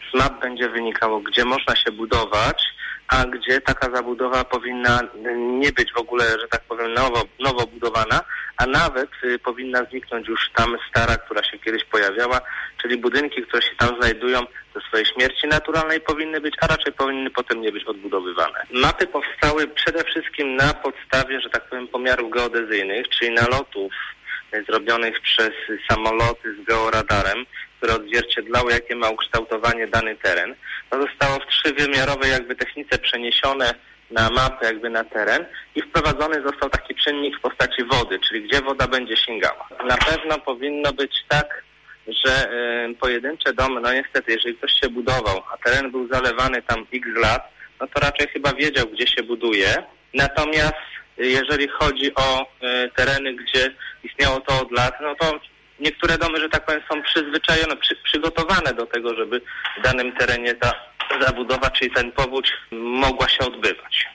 Z map będzie wynikało, gdzie można się budować, a gdzie taka zabudowa powinna nie być w ogóle, że tak powiem, nowo budowana, a nawet powinna zniknąć już tam stara, która się kiedyś pojawiała, czyli budynki, które się tam znajdują do swojej śmierci naturalnej powinny być, a raczej powinny potem nie być odbudowywane. Mapy powstały przede wszystkim na podstawie, że tak powiem, pomiarów geodezyjnych, czyli nalotów zrobionych przez samoloty z georadarem, które odzwierciedlały, jakie ma ukształtowanie dany teren. To zostało w trzywymiarowej technice przeniesione na mapę, na teren i wprowadzony został taki czynnik w postaci wody, czyli gdzie woda będzie sięgała. Na pewno powinno być tak, że pojedyncze domy, niestety, jeżeli ktoś się budował, a teren był zalewany tam x lat, to raczej chyba wiedział, gdzie się buduje. Natomiast jeżeli chodzi o tereny, gdzie istniało to od lat, to niektóre domy, że tak powiem, są przyzwyczajone, przygotowane do tego, żeby w danym terenie ta zabudowa, czyli ten powódź mogła się odbywać.